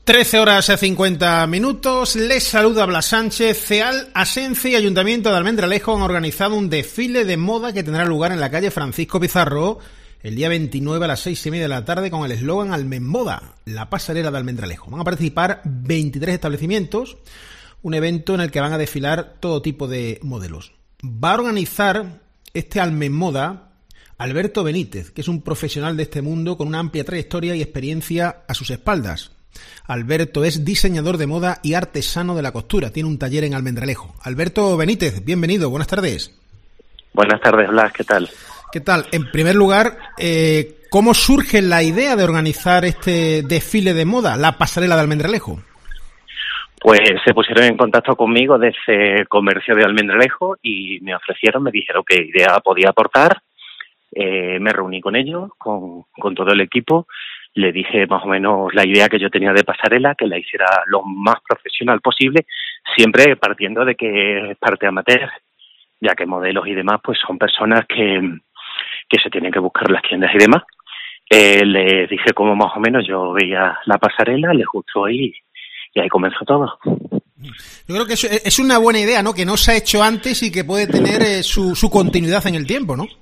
13 horas y 50 minutos. Les saluda Blas Sánchez. CEAL, Asence y Ayuntamiento de Almendralejo han organizado un desfile de moda que tendrá lugar en la calle Francisco Pizarro el día 29 a las 6:30 de la tarde con el eslogan Almenmoda, la pasarela de Almendralejo. Van a participar 23 establecimientos, un evento en el que van a desfilar todo tipo de modelos. Va a organizar este Almenmoda Alberto Benítez, que es un profesional de este mundo con una amplia trayectoria y experiencia a sus espaldas. Alberto es diseñador de moda y artesano de la costura. Tiene un taller en Almendralejo. Alberto Benítez, bienvenido. Buenas tardes. Buenas tardes, Blas. ¿Qué tal? ¿Qué tal? En primer lugar, ¿cómo surge la idea de organizar este desfile de moda, la pasarela de Almendralejo? Pues se pusieron en contacto conmigo desde el comercio de Almendralejo y me dijeron qué idea podía aportar. Me reuní con ellos, con todo el equipo. Le dije más o menos la idea que yo tenía de pasarela, que la hiciera lo más profesional posible, siempre partiendo de que es parte amateur, ya que modelos y demás pues son personas que se tienen que buscar las tiendas y demás. Les dije cómo más o menos yo veía la pasarela, les gustó y ahí comenzó todo. Yo creo que es una buena idea, ¿no? Que no se ha hecho antes y que puede tener su continuidad en el tiempo, ¿no?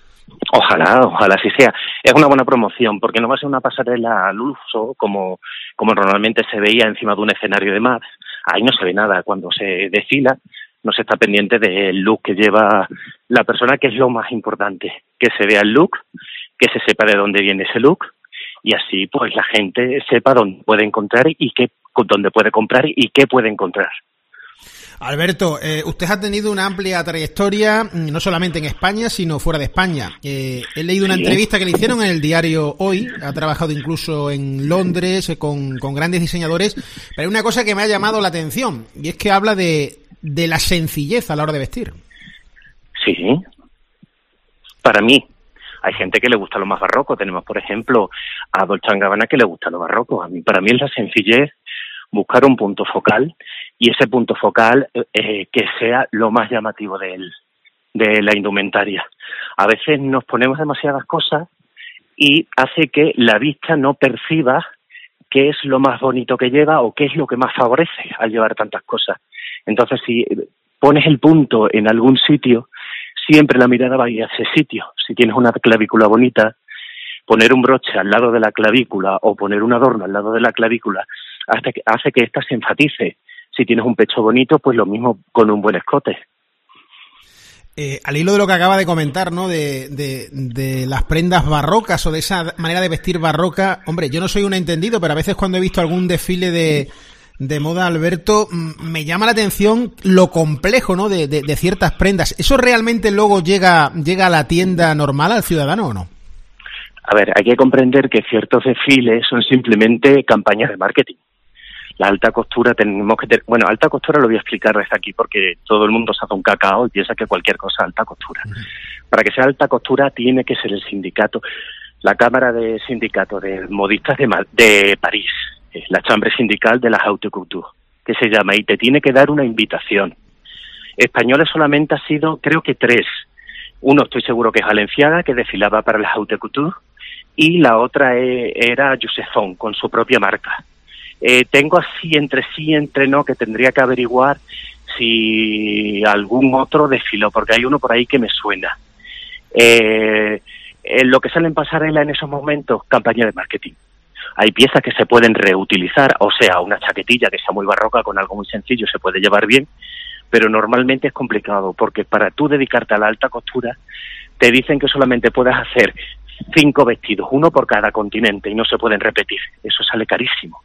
Ojalá así sea. Es una buena promoción, porque no va a ser una pasarela al uso como normalmente se veía encima de un escenario de más. Ahí no se ve nada. Cuando se desfila, no se está pendiente del look que lleva la persona, que es lo más importante. Que se vea el look, que se sepa de dónde viene ese look, y así pues la gente sepa dónde puede encontrar dónde puede comprar y qué puede encontrar. Alberto, usted ha tenido una amplia trayectoria, no solamente en España, sino fuera de España. He leído una entrevista que le hicieron en el diario Hoy, ha trabajado incluso en Londres con grandes diseñadores, pero hay una cosa que me ha llamado la atención, y es que habla de la sencillez a la hora de vestir. Sí, para mí. Hay gente que le gusta lo más barroco. Tenemos, por ejemplo, a Dolce & Gabbana que le gusta lo barroco. Para mí es la sencillez, buscar un punto focal, y ese punto focal que sea lo más llamativo de la indumentaria. A veces nos ponemos demasiadas cosas y hace que la vista no perciba qué es lo más bonito que lleva o qué es lo que más favorece al llevar tantas cosas. Entonces, si pones el punto en algún sitio, siempre la mirada va a ir a ese sitio. Si tienes una clavícula bonita, poner un broche al lado de la clavícula o poner un adorno al lado de la clavícula hace que ésta se enfatice. Si tienes un pecho bonito, pues lo mismo con un buen escote. Al hilo de lo que acaba de comentar, ¿no? De las prendas barrocas o de esa manera de vestir barroca, hombre, yo no soy un entendido, pero a veces cuando he visto algún desfile de moda, Alberto, me llama la atención lo complejo, ¿no? De ciertas prendas. ¿Eso realmente luego llega a la tienda normal, al ciudadano, o no? A ver, hay que comprender que ciertos desfiles son simplemente campañas de marketing. La alta costura alta costura lo voy a explicar desde aquí porque todo el mundo se hace un cacao y piensa que cualquier cosa es alta costura. Para que sea alta costura tiene que ser el sindicato, la Cámara de Sindicato de Modistas de París, la Chambre Sindical de la Haute Couture, que se llama, y te tiene que dar una invitación. Españoles solamente ha sido, creo que 3. Uno estoy seguro que es Valenciaga, que desfilaba para la Haute Couture, y la otra era Josephone, con su propia marca. Tengo así entre no, que tendría que averiguar si algún otro desfiló, porque hay uno por ahí que me suena. Lo que sale en pasarela en esos momentos, campaña de marketing. Hay piezas que se pueden reutilizar, o sea, una chaquetilla que sea muy barroca con algo muy sencillo se puede llevar bien, pero normalmente es complicado, porque para tú dedicarte a la alta costura, te dicen que solamente puedes hacer 5 vestidos, uno por cada continente, y no se pueden repetir. Eso sale carísimo.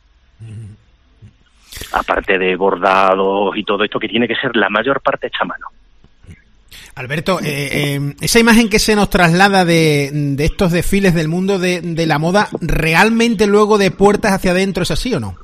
Aparte de bordados y todo esto, que tiene que ser la mayor parte hecha a mano. Alberto, esa imagen que se nos traslada de estos desfiles del mundo de la moda, ¿realmente luego de puertas hacia adentro es así o no?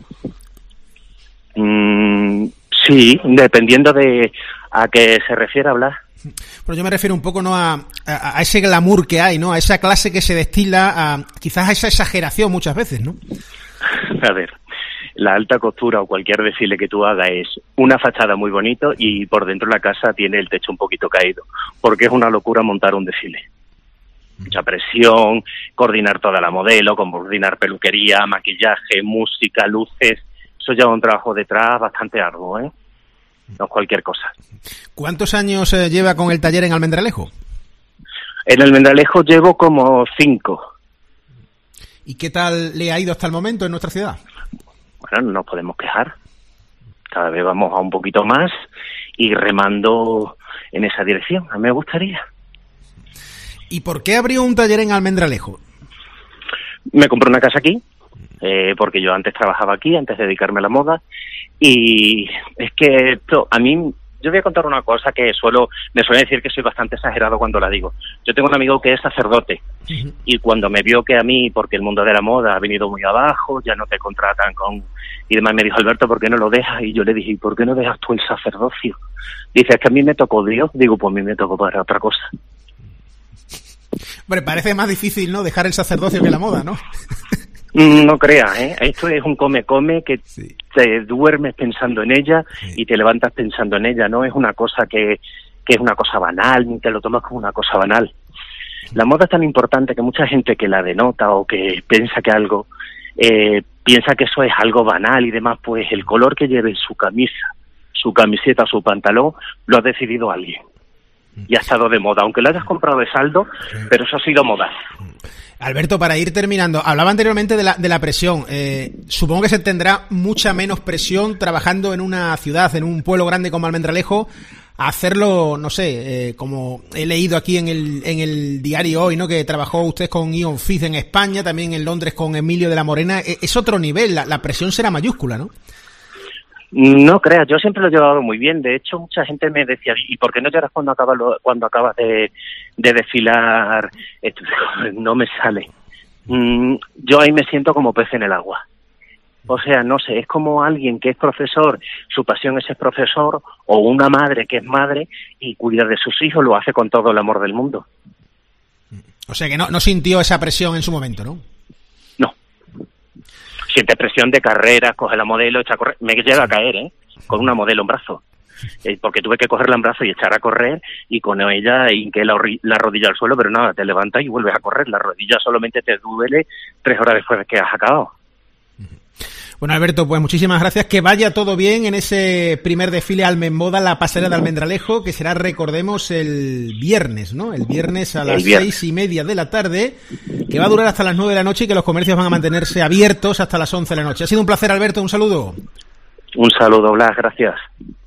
Sí, dependiendo de a qué se refiere hablar. Bueno, yo me refiero un poco, ¿no?, a ese glamour que hay, ¿no? A esa clase que se destila, quizás a esa exageración muchas veces, ¿no? A ver, la alta costura o cualquier desfile que tú hagas es una fachada muy bonito y por dentro la casa tiene el techo un poquito caído, porque es una locura montar un desfile. Mucha presión, coordinar toda la modelo, coordinar peluquería, maquillaje, música, luces. Eso lleva un trabajo detrás bastante arduo, ¿eh? No es cualquier cosa. ¿Cuántos años lleva con el taller en Almendralejo? En Almendralejo llevo como 5. ¿Y qué tal le ha ido hasta el momento en nuestra ciudad? Bueno, no nos podemos quejar. Cada vez vamos a un poquito más y remando en esa dirección. A mí me gustaría. ¿Y por qué abrió un taller en Almendralejo? Me compré una casa aquí, porque yo antes trabajaba aquí, antes de dedicarme a la moda, y es que esto, a mí, yo voy a contar una cosa que me suele decir que soy bastante exagerado cuando la digo. Yo tengo un amigo que es sacerdote, y cuando me vio que a mí, porque el mundo de la moda ha venido muy abajo, ya no te contratan y demás, me dijo: Alberto, ¿por qué no lo dejas? Y yo le dije: ¿y por qué no dejas tú el sacerdocio? Dice: es que a mí me tocó Dios. Digo: pues a mí me tocó para otra cosa. Hombre, parece más difícil, ¿no?, dejar el sacerdocio que la moda, ¿no? No creas, ¿eh? Esto es un come-come que sí. Te duermes pensando en ella, sí, y te levantas pensando en ella. No es una cosa que es una cosa banal, ni te lo tomas como una cosa banal. La moda es tan importante que mucha gente que la denota o que piensa que algo, piensa que eso es algo banal y demás. Pues el color que lleve su camisa, su camiseta, su pantalón, lo ha decidido alguien. Y ha estado de moda, aunque lo hayas comprado de saldo, pero eso ha sido moda. Alberto, para ir terminando, hablaba anteriormente de la presión. Supongo que se tendrá mucha menos presión trabajando en una ciudad, en un pueblo grande como Almendralejo, a hacerlo, no sé, como he leído aquí en el diario hoy, ¿no?, que trabajó usted con Ion Fitz en España, también en Londres con Emilio de la Morena. Es otro nivel, la presión será mayúscula, ¿no? No creas, yo siempre lo he llevado muy bien. De hecho, mucha gente me decía: ¿y por qué no lloras cuando acabas de desfilar? No me sale. Yo ahí me siento como pez en el agua. O sea, no sé, es como alguien que es profesor, su pasión es ser profesor, o una madre que es madre y cuida de sus hijos, lo hace con todo el amor del mundo. O sea que no sintió esa presión en su momento, ¿no? Siente presión de carreras, coge la modelo, echa a correr. Me llega a caer, con una modelo en brazo. Porque tuve que cogerla en brazo y echar a correr, y con ella hinqué la rodilla al suelo, pero nada, te levantas y vuelves a correr. La rodilla solamente te duele 3 horas después de que has acabado. Bueno, Alberto, pues muchísimas gracias. Que vaya todo bien en ese primer desfile Almenmoda, la pasarela de Almendralejo, que será, recordemos, el viernes, ¿no? El viernes a las 6:30 de la tarde, que va a durar hasta las 9 de la noche y que los comercios van a mantenerse abiertos hasta las 11 de la noche. Ha sido un placer, Alberto. Un saludo. Un saludo, Blas. Gracias.